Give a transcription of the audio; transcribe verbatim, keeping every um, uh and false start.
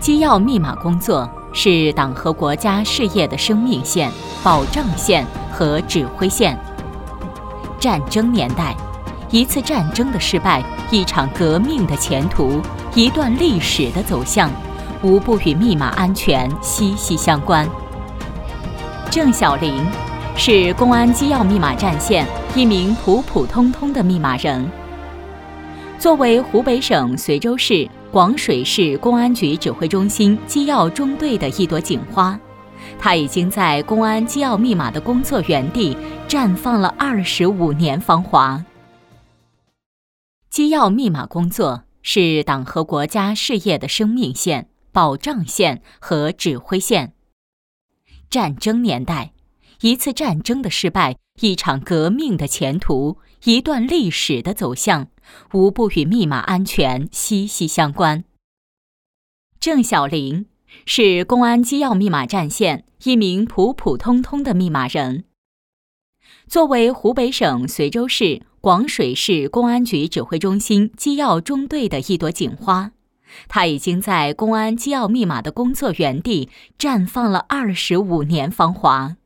机要密码工作是党和国家事业的生命线、保障线和指挥线。战争年代，一次战争的失败，一场革命的前途，一段历史的走向，无不与密码安全息息相关。郑晓玲是公安机要密码战线一名普普通通的密码人。作为湖北省随州市广水市公安局指挥中心机要中队的一朵锦花，他已经在公安机要密码的工作原地绽放了二十五年芳华。机要密码工作是党和国家事业的生命线、保障线和指挥线。战争年代，一次战争的失败，一场革命的前途，一段历史的走向，无不与密码安全息息相关。郑晓玲是公安机要密码战线一名普普通通的密码人。作为湖北省随州市广水市公安局指挥中心机要中队的一朵锦花，他已经在公安机要密码的工作原地绽放了二十五年芳华。